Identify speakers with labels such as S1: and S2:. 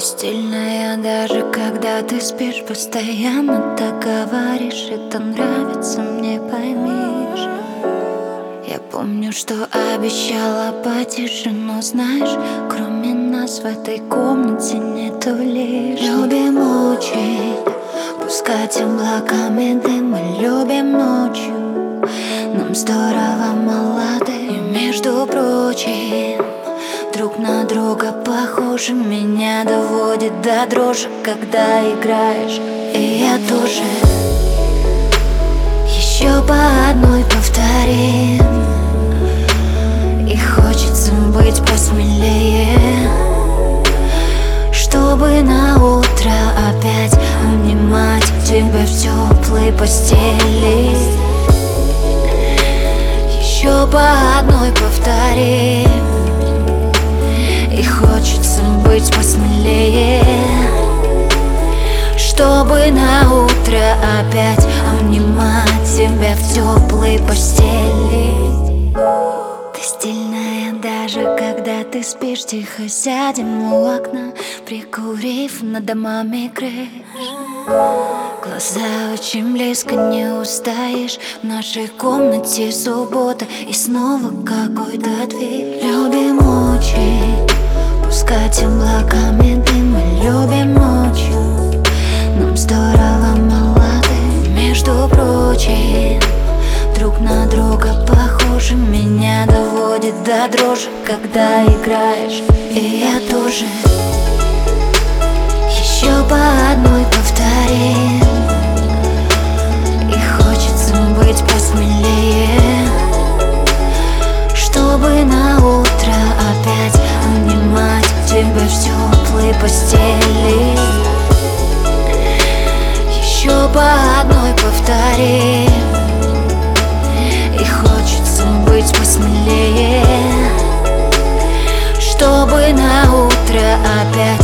S1: Стильная даже когда ты спишь, постоянно так говоришь. Это нравится мне, поймишь. Я помню, что обещала потише, но знаешь, кроме нас в этой комнате нету лишь. Любим учить, пускать облаками дым. Мы любим ночью, нам здорово молоды. И между прочим, друг на друга похожи. Меня доводит до дрожи, когда играешь. И я тоже. Еще по одной повторим. И хочется быть посмелее, чтобы на утро опять обнимать тебя в теплой постели. Еще по одной повторим. И хочется быть посмелее, чтобы на утро опять обнимать тебя в теплой постели. Ты стильная даже когда ты спишь. Тихо сядем у окна, прикурив над домами крыш. Глаза очень близко, не устоишь. В нашей комнате суббота и снова какой-то дверь. Любим учить, пускать облаками дым. Мы любим ночью, нам здорово молоды. Между прочим, друг на друга похожи. Меня доводит до дрожи, когда играешь. И я тоже. Еще по одной повторим. И хочется быть посмелее, чтобы на утро опять обнимать тебя в теплой постели. Еще по одной повторим. И хочется быть посмелее, чтобы на утро опять